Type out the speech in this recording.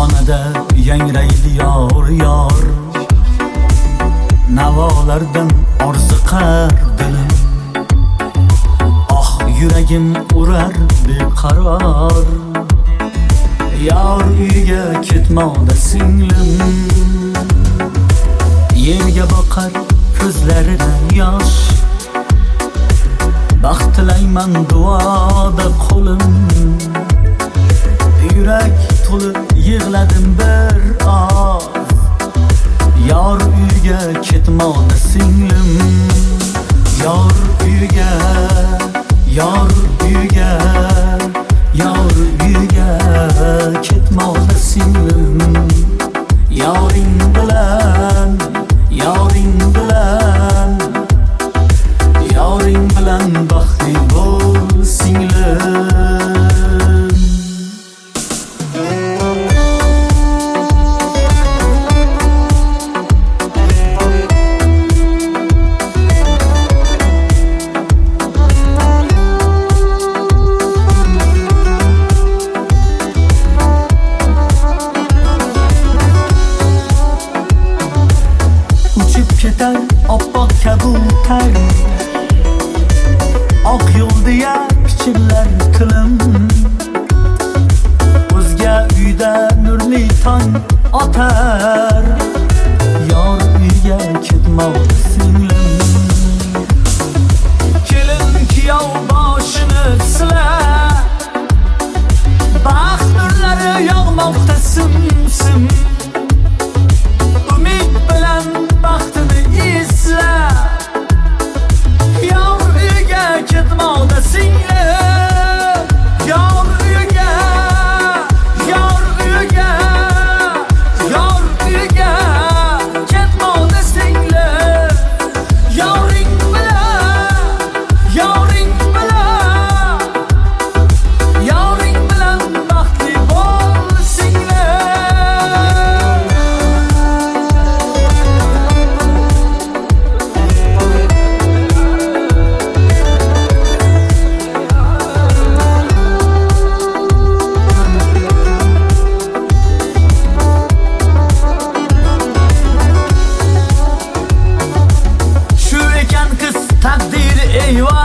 xonada yangraydi yor yor, navolardan orziqar dilim. Oh yuragim urar beqaror, yor uyga ketmoqda singlim. Yerga boqar ko'zlarida yosh, baxt tilayman duoda qo'lim. Yurak to'lib yig'ladim bir oz, yor uyga ketmoqda singlim. Yor uyga, yor uyga, yor uyga ketmoqda singlim. Yoring bilan, yoring bilan, yoring bilan baxtli bo'l singlim. Ketar oppoq kabutar, oq yo'l deya pichirlar tilim. O'zga uyda nurli tong otar, yor uyga ketmoqda singlim. Kelin kuyov boshini silar, baxt nurlari yog'moqda sim-sim. Umid bilan baxtini izla, yor uyga ketmoqda singlim. Yor uyga, yor uyga, yor uyga ketmoqda singlim. Yoring bilan, yoring bilan, yoring bilan baxtli bo'l singlim. Shu ekan qiz taqdiri eyvon,